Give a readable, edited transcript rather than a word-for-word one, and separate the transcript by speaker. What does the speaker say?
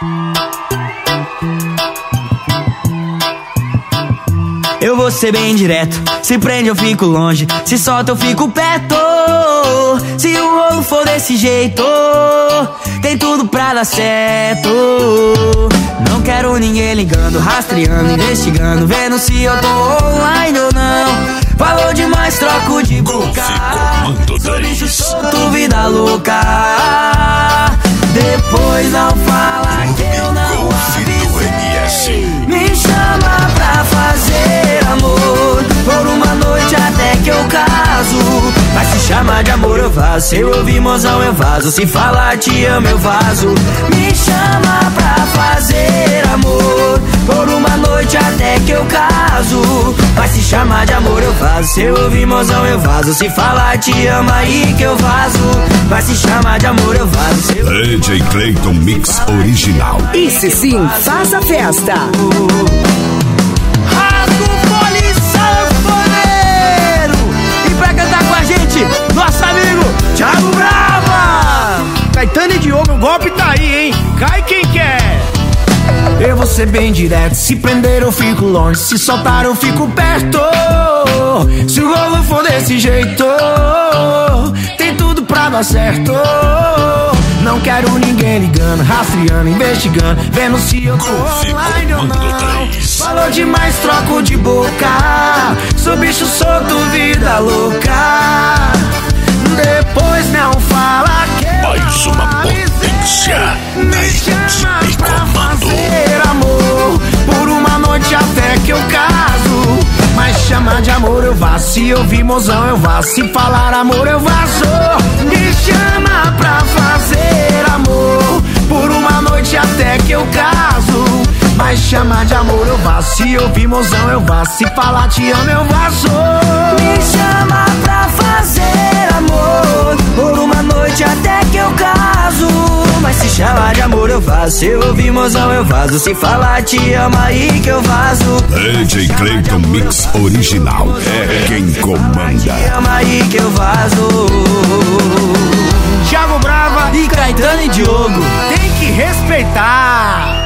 Speaker 1: Eu vou ser bem direto, se prende eu fico longe, se solta eu fico perto. Se o rolo for desse jeito, tem tudo pra dar certo. Não quero ninguém ligando, rastreando, investigando, vendo se eu tô online ou não. Falou demais, troco de boca, sou bicho solto, vida louca. Depois não fala que eu não avisei. Me chama pra fazer amor por uma noite até que eu caso. Mas se chamar de amor eu faço, se eu ouvir mozão eu vazo, se falar te amo eu vazo. Me chama pra fazer amor por uma noite até que eu caso. Mas se chamar de amor eu faço, se eu ouvir mozão eu vazo, se falar te amo aí que eu vazo. Mas se chamar de amor eu vazo, se eu...
Speaker 2: DJ Clayton Mix Original.
Speaker 3: Esse sim, faz a festa.
Speaker 1: Rasgo Polisanfoneiro. E pra cantar com a gente, nosso amigo Thiago Brava.
Speaker 4: Caetano e Diogo, o golpe tá aí, hein? Cai quem quer.
Speaker 1: Eu vou ser bem direto, se prender eu fico longe, se soltar eu fico perto. Se o rolo for desse jeito, tem tudo pra dar certo. Não quero ninguém ligando, rastreando, investigando, vendo se eu tô online ou não. Falou demais, troco de boca, sou bicho solto, vida louca. Depois não fala que
Speaker 2: mais uma potência.
Speaker 1: me chama pra fazer amor por uma noite até que eu caso. Mas chamar de amor eu vazo, se ouvir mozão eu vazo, se falar amor eu vazo. Me chama pra fazer amor por uma noite até que eu caso. Mas chamar de amor eu vazo, se ouvir mozão eu vazo, se falar te amo eu vazo. Me chama pra fazer amor por uma noite até que eu caso. Mas se chamar de amor eu vazo, se ouvir mozão eu vazo, se falar te amo aí que eu vazo.
Speaker 2: DJ Clayton Mix Original é quem comanda.
Speaker 1: Te ama aí que eu vazo.
Speaker 4: Thiago Brava
Speaker 1: E Caetano e Diogo
Speaker 4: tem que respeitar.